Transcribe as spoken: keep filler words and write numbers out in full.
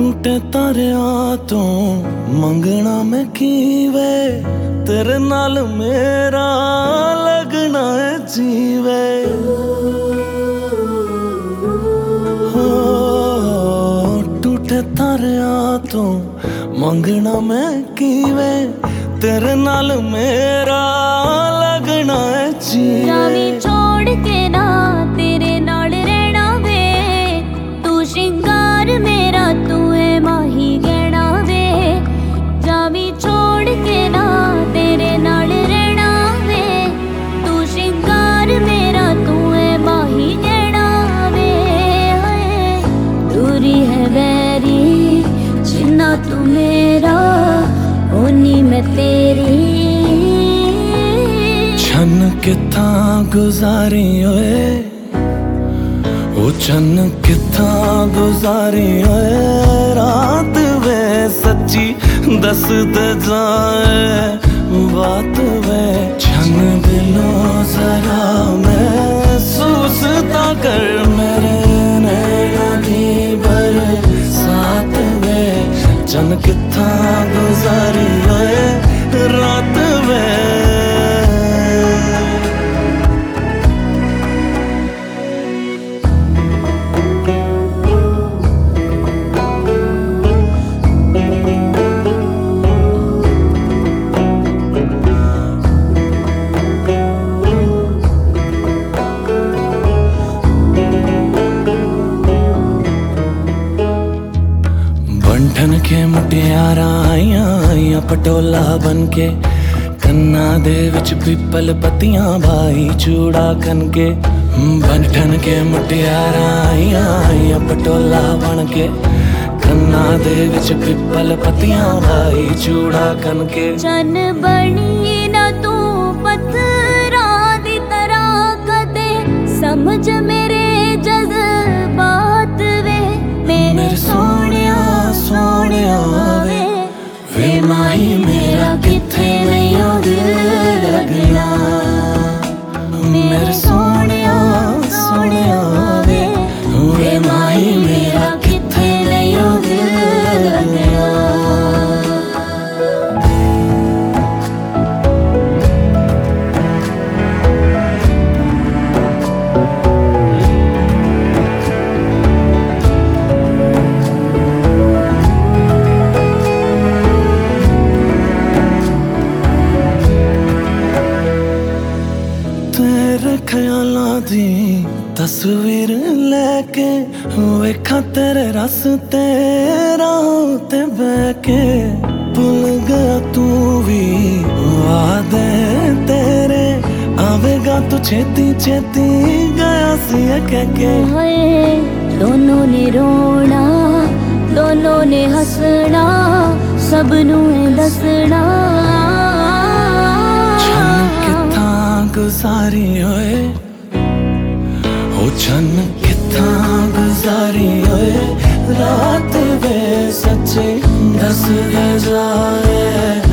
टूटे तारिया तो मंगना मैं कीवे, तेरे नाल मेरा लगना है जीवे। हो टूटे तारिया तो मंगना मैं कीवे, तेरे नाल मेरा लगना है जीवे। छोड़ के ना तेरे नाल रहना वे, तू श्रृंगार मेरा तू है माही गहना वे। जावी छोड़ के ना तेरे नाल रहना वे, तू श्रृंगार मेरा तू है माही गहना वे। दूरी है बैरी जिन्ना तू मेरा, होनी मैं तेरी। छन किथा गुजारी ओए, ओ छन किथा गुजारी ओए, रात वे सच्ची दस दे जाए बात वे। छन दिलों जरा महसूस ता कर मेरे नैना दी बरसात वे। छन किथा गुजारी ओए रात वे। बंठन के मुटियारा आइयां आइयां पटोला बनके, कन्ना दे विच पिपल पत्तियां भाई चूड़ा कनके। बंठन के मुटियारा आइयां आइयां पटोला बनके, कन्ना दे विच पिपल पत्तियां भाई चूड़ा कनके। चन बनी ना तू पत्थरा दी तरह कदे, समझ मेरे जज्बात वे। मेरे सोनिया सोनिया वे, वे माही मेरा किथे नहीं दिल लगना। मेरे सोनिया सोनिया वे, वे माही मेरा किथे नहीं दिल लगना। तेरे ख्यालां दी तस्वीर लेके, वेखा तेरे रस्ते राह ते बैके। भुल गया तू भी वादे तेरे, आवेगा तू छेती छेती गया सी कहके। दोनों ने रोना दोनों ने हंसना, सबनू दसना। गुजारी ओए ओ छन किथा गुजारी ओए, रात वे सच्चे दस दे जाए।